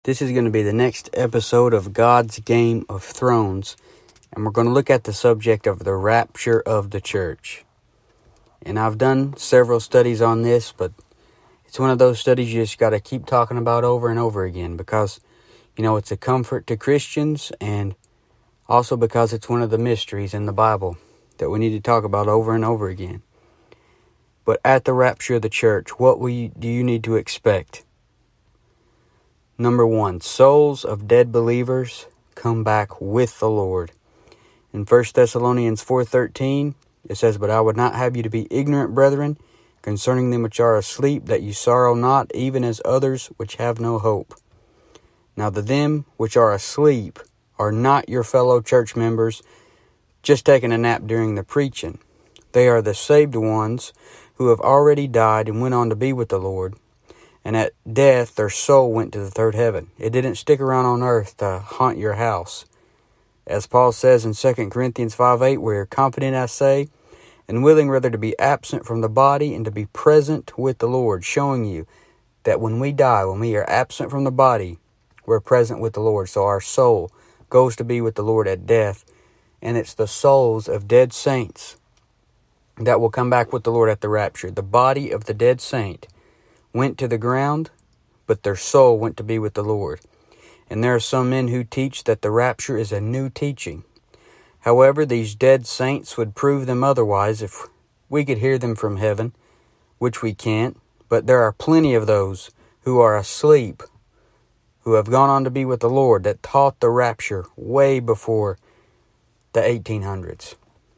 This is going to be the next episode of God's Game of Thrones, and we're going to look at the subject of the rapture of the church. And I've done several studies on this, but it's one of those studies you just got to keep talking about over and over again because, it's a comfort to Christians and also because it's one of the mysteries in the Bible that we need to talk about over and over again. But at the rapture of the church, what do you need to expect? Number 1, souls of dead believers come back with the Lord. In 1 Thessalonians 4:13, it says, "But I would not have you to be ignorant, brethren, concerning them which are asleep, that you sorrow not, even as others which have no hope." Now the them which are asleep are not your fellow church members just taking a nap during the preaching. They are the saved ones who have already died and went on to be with the Lord. And at death, their soul went to the third heaven. It didn't stick around on earth to haunt your house. As Paul says in 2 Corinthians 5:8, "We are confident, I say, and willing rather to be absent from the body and to be present with the Lord," showing you that when we die, when we are absent from the body, we're present with the Lord. So our soul goes to be with the Lord at death, and it's the souls of dead saints that will come back with the Lord at the rapture. The body of the dead saint went to the ground, but their soul went to be with the Lord. And there are some men who teach that the rapture is a new teaching. However, these dead saints would prove them otherwise if we could hear them from heaven, which we can't. But there are plenty of those who are asleep, who have gone on to be with the Lord, that taught the rapture way before the 1800s.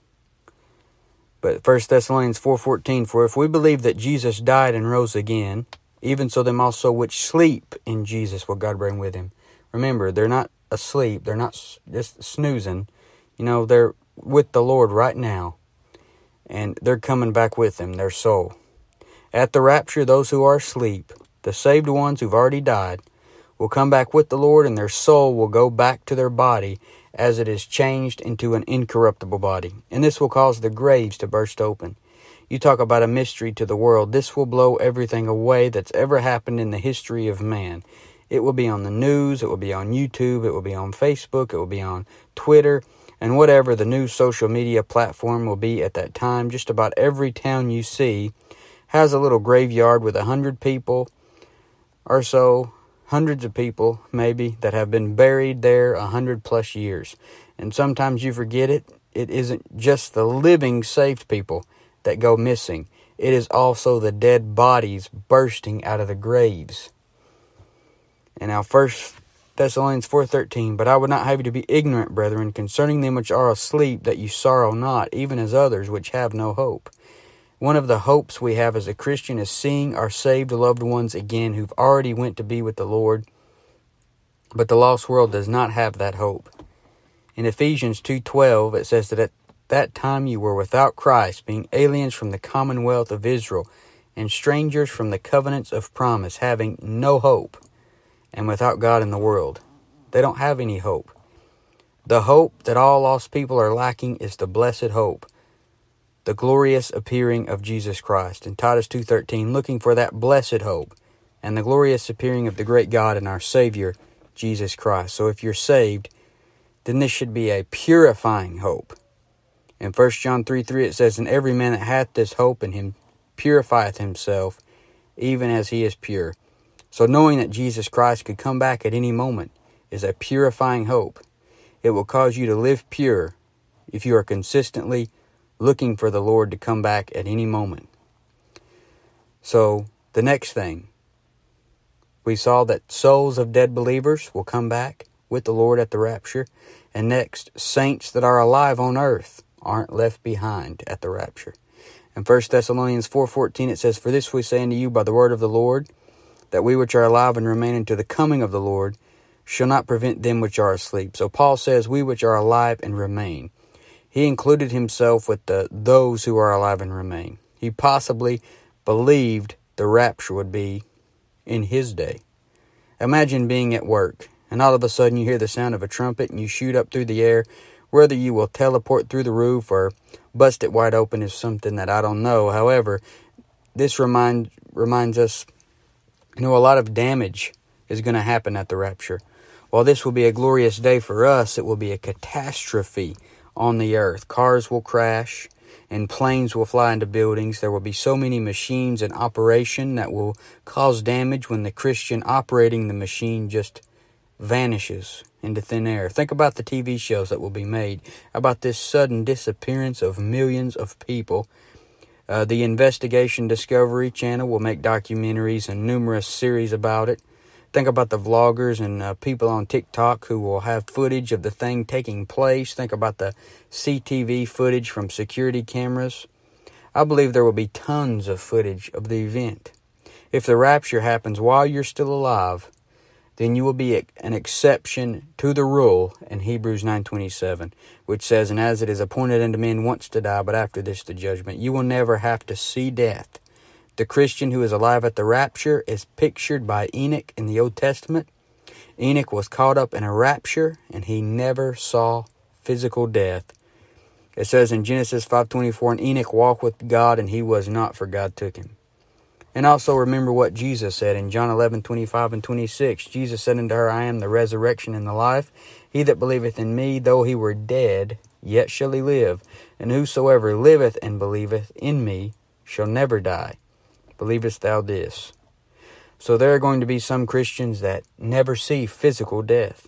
But 1 Thessalonians 4:14, "For if we believe that Jesus died and rose again, even so them also which sleep in Jesus will God bring with him." Remember, they're not asleep. They're not just snoozing. They're with the Lord right now. And they're coming back with him, their soul. At the rapture, those who are asleep, the saved ones who've already died, will come back with the Lord, and their soul will go back to their body as it is changed into an incorruptible body. And this will cause the graves to burst open. You talk about a mystery to the world. This will blow everything away that's ever happened in the history of man. It will be on the news, it will be on YouTube, it will be on Facebook, it will be on Twitter, and whatever the new social media platform will be at that time. Just about every town you see has a little graveyard with 100 people or so, hundreds of people, maybe, that have been buried there 100+ years. And sometimes you forget it. It isn't just the living saved people that go missing. It is also the dead bodies bursting out of the graves. And now 1 Thessalonians 4:13, "But I would not have you to be ignorant, brethren, concerning them which are asleep, that you sorrow not, even as others which have no hope." One of the hopes we have as a Christian is seeing our saved loved ones again who've already went to be with the Lord. But the lost world does not have that hope. In Ephesians 2:12, it says that at that time you were without Christ, being aliens from the commonwealth of Israel, and strangers from the covenants of promise, having no hope, and without God in the world. They don't have any hope. The hope that all lost people are lacking is the blessed hope, the glorious appearing of Jesus Christ. In Titus 2:13, looking for that blessed hope and the glorious appearing of the great God and our Savior, Jesus Christ. So if you're saved, then this should be a purifying hope. In 1 John 3:3, it says, "And every man that hath this hope in him purifieth himself, even as he is pure." So knowing that Jesus Christ could come back at any moment is a purifying hope. It will cause you to live pure if you are consistently looking for the Lord to come back at any moment. So the next thing, we saw that souls of dead believers will come back with the Lord at the rapture. And next, saints that are alive on earth aren't left behind at the rapture. In 1 Thessalonians 4:14, it says, "For this we say unto you by the word of the Lord, that we which are alive and remain unto the coming of the Lord shall not prevent them which are asleep." So Paul says, we which are alive and remain. He included himself with those who are alive and remain. He possibly believed the rapture would be in his day. Imagine being at work, and all of a sudden you hear the sound of a trumpet, and you shoot up through the air. Whether you will teleport through the roof or bust it wide open is something that I don't know. However, this reminds us, a lot of damage is going to happen at the rapture. While this will be a glorious day for us, it will be a catastrophe on the earth. Cars will crash and planes will fly into buildings. There will be so many machines in operation that will cause damage when the Christian operating the machine just vanishes into thin air. Think about the TV shows that will be made about this sudden disappearance of millions of people. The Investigation Discovery Channel will make documentaries and numerous series about it. Think about the vloggers and people on TikTok who will have footage of the thing taking place. Think about the CTV footage from security cameras. I believe there will be tons of footage of the event. If the rapture happens while you're still alive, then you will be an exception to the rule in Hebrews 9:27, which says, "And as it is appointed unto men once to die, but after this the judgment." You will never have to see death. The Christian who is alive at the rapture is pictured by Enoch in the Old Testament. Enoch was caught up in a rapture, and he never saw physical death. It says in Genesis 5:24, "And Enoch walked with God, and he was not, for God took him." And also remember what Jesus said in John 11:25 and 26. Jesus said unto her, "I am the resurrection and the life. He that believeth in me, though he were dead, yet shall he live. And whosoever liveth and believeth in me shall never die. Believest thou this?" So there are going to be some Christians that never see physical death.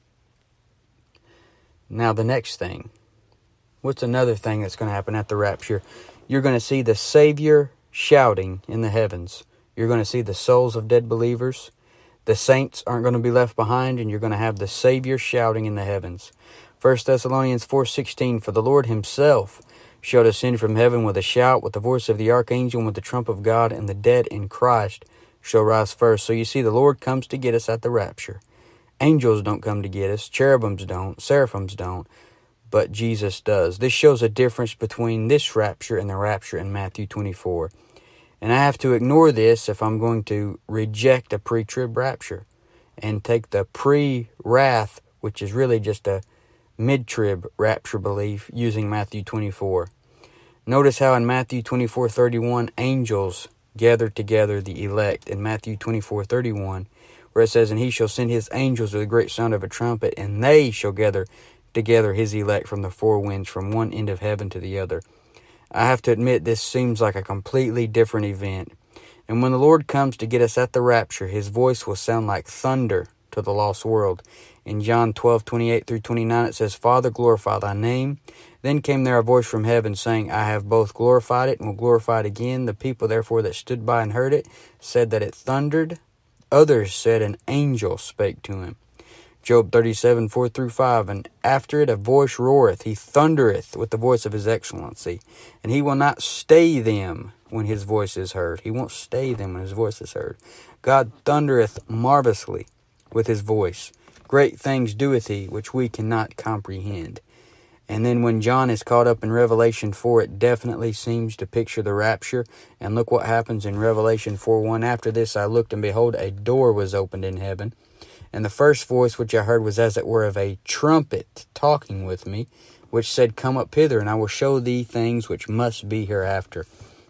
Now the next thing. What's another thing that's going to happen at the rapture? You're going to see the Savior shouting in the heavens. You're going to see the souls of dead believers. The saints aren't going to be left behind, and you're going to have the Savior shouting in the heavens. 1 Thessalonians 4:16, "For the Lord himself shall descend from heaven with a shout, with the voice of the archangel, and with the trump of God, and the dead in Christ shall rise first." So you see, the Lord comes to get us at the rapture. Angels don't come to get us. Cherubims don't. Seraphims don't. But Jesus does. This shows a difference between this rapture and the rapture in Matthew 24. And I have to ignore this if I'm going to reject a pre-trib rapture and take the pre-wrath, which is really just a mid-trib rapture belief, using Matthew 24. Notice how in Matthew 24:31, angels gathered together the elect. In Matthew 24:31, where it says, "And he shall send his angels with a great sound of a trumpet, and they shall gather together his elect from the four winds, from one end of heaven to the other." I have to admit, this seems like a completely different event. And when the Lord comes to get us at the rapture, his voice will sound like thunder to the lost world. In John 12:28 through 29, it says, "Father, glorify thy name." Then came there a voice from heaven, saying, "I have both glorified it and will glorify it again." The people therefore that stood by and heard it said that it thundered. Others said an angel spake to him. Job 37:4 through 5, "And after it a voice roareth, he thundereth with the voice of his excellency. And he will not stay them when his voice is heard." He won't stay them when his voice is heard. "God thundereth marvelously with his voice. Great things doeth he, which we cannot comprehend." And then when John is caught up in Revelation 4, it definitely seems to picture the rapture. And look what happens in Revelation 4:1. "After this I looked, and behold, a door was opened in heaven. And the first voice which I heard was as it were of a trumpet talking with me, which said, Come up hither, and I will show thee things which must be hereafter."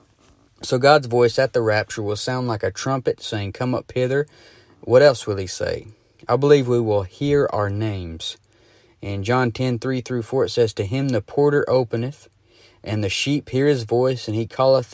So God's voice at the rapture will sound like a trumpet saying, "Come up hither." What else will he say? I believe we will hear our names. In John 10:3 through 4, it says, "To him the porter openeth, and the sheep hear his voice, and he calleth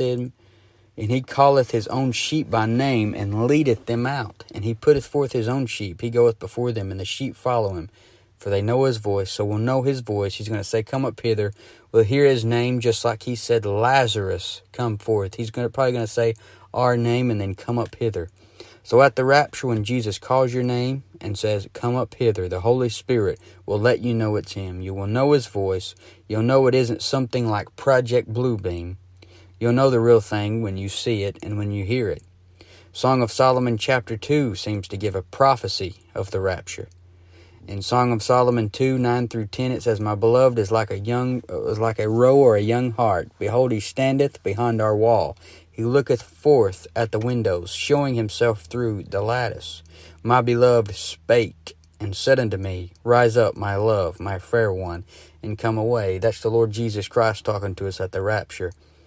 his own sheep by name, and leadeth them out. And he putteth forth his own sheep. He goeth before them, and the sheep follow him, for they know his voice." So we'll know his voice. He's going to say, "Come up hither." We'll hear his name, just like he said, "Lazarus, come forth." He's probably going to say our name and then "Come up hither." So at the rapture, when Jesus calls your name and says, "Come up hither," the Holy Spirit will let you know it's him. You will know his voice. You'll know it isn't something like Project Bluebeam. You'll know the real thing when you see it and when you hear it. Song of Solomon chapter 2 seems to give a prophecy of the rapture. In Song of Solomon 2:9 through 10, it says, "My beloved is like a roe or a young hart. Behold, he standeth behind our wall. He looketh forth at the windows, showing himself through the lattice. My beloved spake and said unto me, Rise up, my love, my fair one, and come away." That's the Lord Jesus Christ talking to us at the rapture.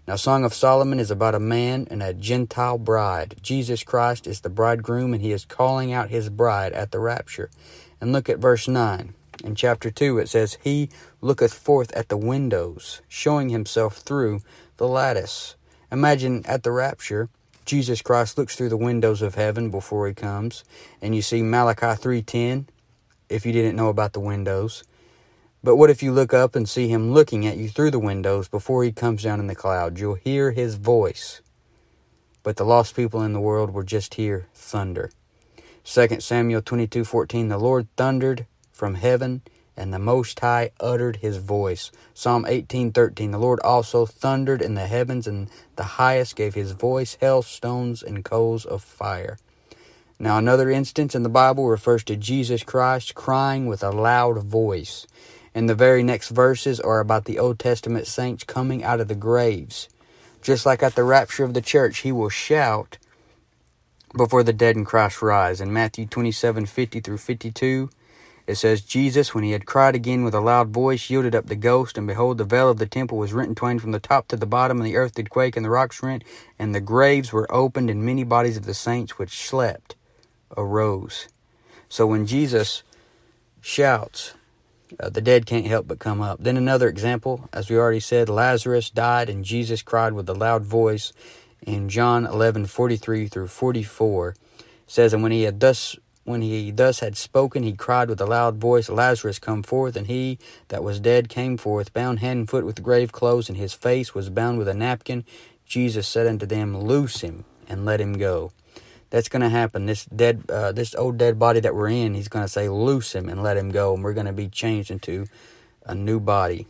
Now, Song of Solomon is about a man and a Gentile bride. Jesus Christ is the bridegroom, and he is calling out his bride at the rapture. And look at verse 9. In chapter 2, it says, He looketh forth at the windows, showing himself through the lattice. Imagine at the rapture, Jesus Christ looks through the windows of heaven before he comes, and you see Malachi 3:10, if you didn't know about the windows. But what if you look up and see him looking at you through the windows before he comes down in the clouds? You'll hear his voice. But the lost people in the world will just hear thunder. 2 Samuel 22:14, the Lord thundered from heaven, and the Most High uttered his voice. Psalm 18:13, the Lord also thundered in the heavens, and the highest gave his voice, hailstones and coals of fire. Now, another instance in the Bible refers to Jesus Christ crying with a loud voice. And the very next verses are about the Old Testament saints coming out of the graves. Just like at the rapture of the church, he will shout before the dead in Christ rise. In Matthew 27:50 through 52, it says, Jesus, when he had cried again with a loud voice, yielded up the ghost, and behold, the veil of the temple was rent in twain from the top to the bottom, and the earth did quake, and the rocks rent, and the graves were opened, and many bodies of the saints which slept arose. So when Jesus shouts, the dead can't help but come up. Then another example, as we already said, Lazarus died, and Jesus cried with a loud voice. In John 11:43 through 44, it says, And when he thus had spoken, he cried with a loud voice, Lazarus, come forth. And he that was dead came forth, bound hand and foot with grave clothes, and his face was bound with a napkin. Jesus said unto them, Loose him, and let him go. That's going to happen. This old dead body that we're in, he's going to say, loose him and let him go. And we're going to be changed into a new body.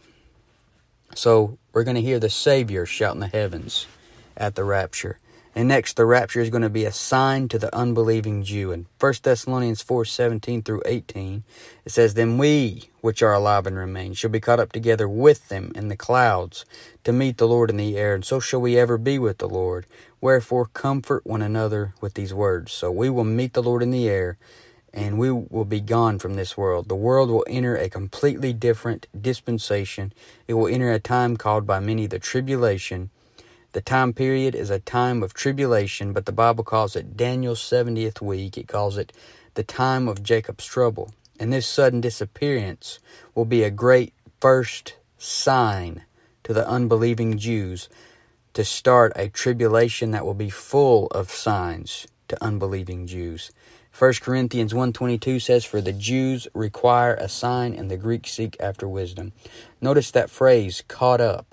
So we're going to hear the Savior shout in the heavens at the rapture. And next, the rapture is going to be a sign to the unbelieving Jew. In 1 Thessalonians 4:17 through 18, it says, Then we, which are alive and remain, shall be caught up together with them in the clouds to meet the Lord in the air, and so shall we ever be with the Lord. Wherefore, comfort one another with these words. So we will meet the Lord in the air, and we will be gone from this world. The world will enter a completely different dispensation. It will enter a time called by many the tribulation. The time period is a time of tribulation, but the Bible calls it Daniel's 70th week. It calls it the time of Jacob's trouble. And this sudden disappearance will be a great first sign to the unbelieving Jews to start a tribulation that will be full of signs to unbelieving Jews. 1 Corinthians 1:22 says, For the Jews require a sign, and the Greeks seek after wisdom. Notice that phrase, caught up.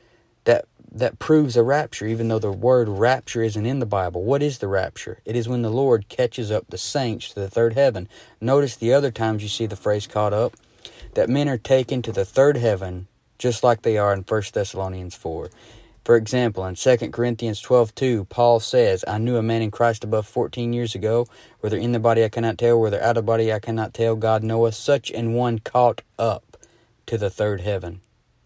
That proves a rapture, even though the word rapture isn't in the Bible. What is the rapture? It is when the Lord catches up the saints to the third heaven. Notice the other times you see the phrase caught up, that men are taken to the third heaven, just like they are in 1 Thessalonians 4. For example, in 2 Corinthians 12:2, Paul says, I knew a man in Christ above 14 years ago, whether in the body I cannot tell, whether out of body I cannot tell, God knoweth, such an one caught up to the third heaven.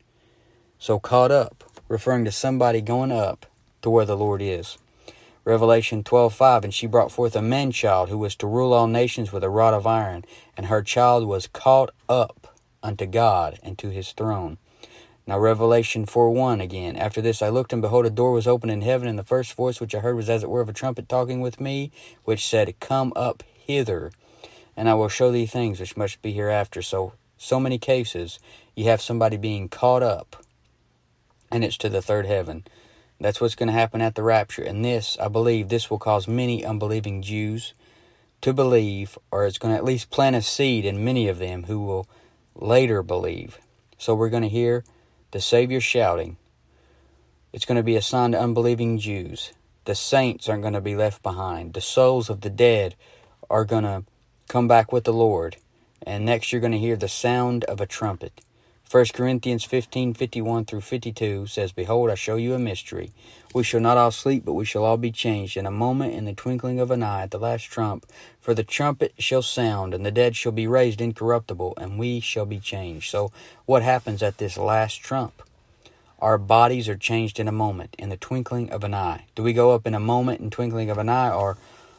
So caught up, referring to somebody going up to where the Lord is. Revelation 12:5, And she brought forth a man-child who was to rule all nations with a rod of iron, and her child was caught up unto God and to his throne. Now Revelation 4:1 again. After this I looked, and behold, a door was opened in heaven, and the first voice which I heard was as it were of a trumpet talking with me, which said, Come up hither, and I will show thee things which must be hereafter. So many cases, you have somebody being caught up, and it's to the third heaven. That's what's going to happen at the rapture. And this, I believe, this will cause many unbelieving Jews to believe, or it's going to at least plant a seed in many of them who will later believe. So we're going to hear the Savior shouting. It's going to be a sign to unbelieving Jews. The saints aren't going to be left behind. The souls of the dead are going to come back with the Lord. And next you're going to hear the sound of a trumpet. 1 Corinthians 15:51 through 52 says, Behold, I show you a mystery. We shall not all sleep, but we shall all be changed in a moment, in the twinkling of an eye, at the last trump. For the trumpet shall sound, and the dead shall be raised incorruptible, and we shall be changed. So what happens at this last trump? Our bodies are changed in a moment, in the twinkling of an eye. Do we go up in a moment, in twinkling of an eye, or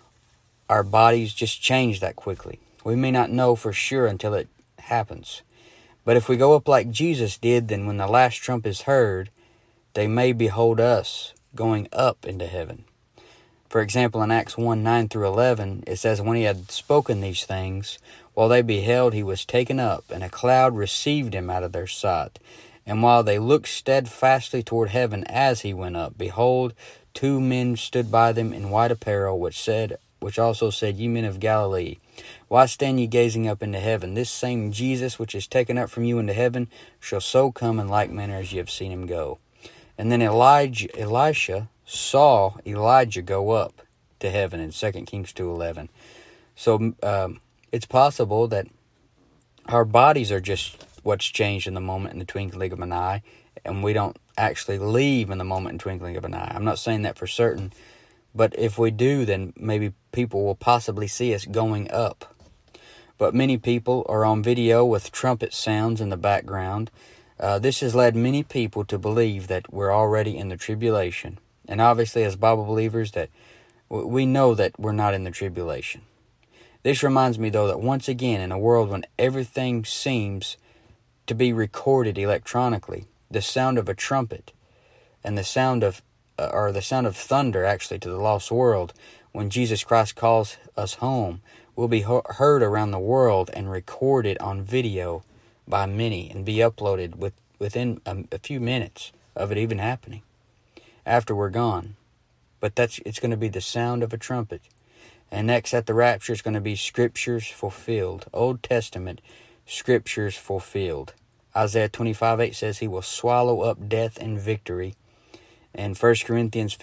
our bodies just change that quickly? We may not know for sure until it happens. But if we go up like Jesus did, then when the last trump is heard, they may behold us going up into heaven. For example, in Acts 1:9-11, it says, when he had spoken these things, while they beheld, he was taken up, and a cloud received him out of their sight. And while they looked steadfastly toward heaven as he went up, behold, 2 men stood by them in white apparel, which also said, Ye men of Galilee, why stand ye gazing up into heaven? This same Jesus which is taken up from you into heaven shall so come in like manner as ye have seen him go. And then Elisha saw Elijah go up to heaven in 2 Kings 2:11. So it's possible that our bodies are just what's changed in the moment, in the twinkling of an eye, and we don't actually leave in the moment, in the twinkling of an eye. I'm not saying that for certain, but if we do, then maybe people will possibly see us going up. But many people are on video with trumpet sounds in the background. This has led many people to believe that we're already in the tribulation. And obviously, as Bible believers, that we know that we're not in the tribulation. This reminds me, though, that once again, in a world when everything seems to be recorded electronically, the sound of a trumpet and the sound of thunder, actually, to the lost world, when Jesus Christ calls us home, will be heard around the world and recorded on video by many and be uploaded within a few minutes of it even happening after we're gone. But it's going to be the sound of a trumpet. And next at the rapture, it's going to be scriptures fulfilled. Old Testament scriptures fulfilled. Isaiah 25:8 says he will swallow up death in victory. And 1 Corinthians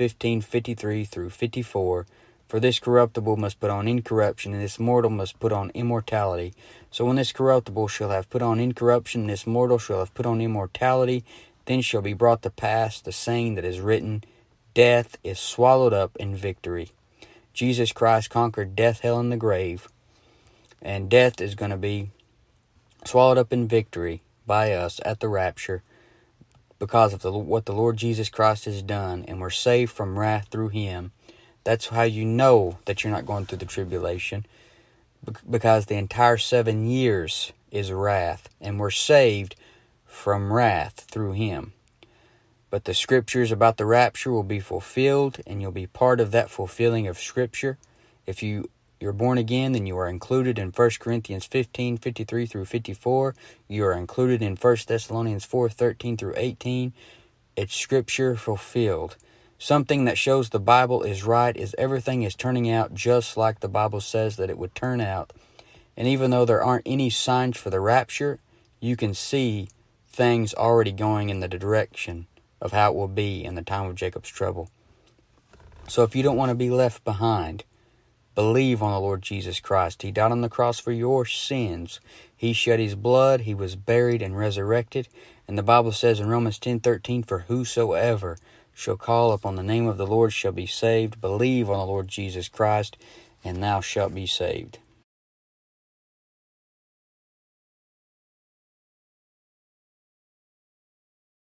15:53-54, for this corruptible must put on incorruption, and this mortal must put on immortality. So when this corruptible shall have put on incorruption, and this mortal shall have put on immortality, then shall be brought to pass the saying that is written, death is swallowed up in victory. Jesus Christ conquered death, hell, and the grave, and death is going to be swallowed up in victory by us at the rapture because of what the Lord Jesus Christ has done, and we're saved from wrath through him. That's how you know that you're not going through the tribulation, because the entire 7 years is wrath, and we're saved from wrath through him. But the scriptures about the rapture will be fulfilled, and you'll be part of that fulfilling of scripture. If you're born again, then you are included in 1 Corinthians 15:53-54. You are included in 1 Thessalonians 4:13-18. It's scripture fulfilled. Something that shows the Bible is right is everything is turning out just like the Bible says that it would turn out. And even though there aren't any signs for the rapture, you can see things already going in the direction of how it will be in the time of Jacob's trouble. So if you don't want to be left behind, believe on the Lord Jesus Christ. He died on the cross for your sins. He shed his blood. He was buried and resurrected. And the Bible says in Romans 10:13, for whosoever shall call upon the name of the Lord shall be saved. Believe on the Lord Jesus Christ, and thou shalt be saved.